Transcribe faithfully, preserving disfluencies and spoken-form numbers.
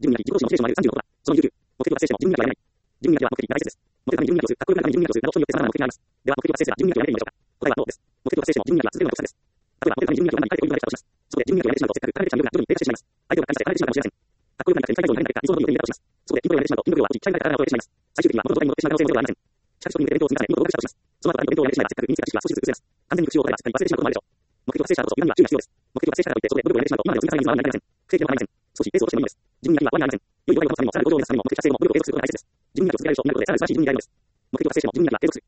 じゅうに学期、自己指導のモチベーションあるさんじゅうのことだ。そのにじゅうきゅう、目的は達成してもじゅうに学期はやらない。じゅうに学期は目的が大切です。目的のためにじゅうに学期を数、学校のためにじゅうに学期を数、など人によって様々な目的があります。では、目的を達成すればじゅうに学期をやめていいのでしょうか。答えはノーです。目的を達成してもじゅうに学期は続けるのが極端です。例えば、目的のためにじゅうに学期を何回かご利用ができたとします。そこでじゅうに学期をやめてしまうと、せっかく彼女の力が徐々に低下してしまいます。相手を感じて離れてしまうかもしれません。かっこよく何かに使いたいとなりたいか、理想のように言っていたとします。そこで、筋トレをやめてしまうと、筋力量は落ち、鍛えられた体が衰えてしまいます。最終的には元の状態に戻ってしまう可能性もゼロではありません。しかし、基礎に向けて勉強を積み重ね、見事合格したとします。その後、何か勉強をやめてしまえば、せっかく身につけた知識は少しずつ薄れます。完全に復習を怠れば、すっかり忘れてしまうこともあるでしょう。目的を達成した後こそ、歪みは注意が必要です。目的を達成したからといって、そこで努力をやめてしまうと、今までの積み重ねにつまらないかもしれません。成績も上がりません。少しペースを落としてもいいのです。じゅうに学期は終わりにはありません。良い状態を保つためにも、さらに向上を目指すためにも、目的達成後も努力を継続することが大切です。じゅうに学期を続けられる人、に学期をでさらに素晴らしいじゅうにになれるのです。目的を達成してもじゅうに学期は継続する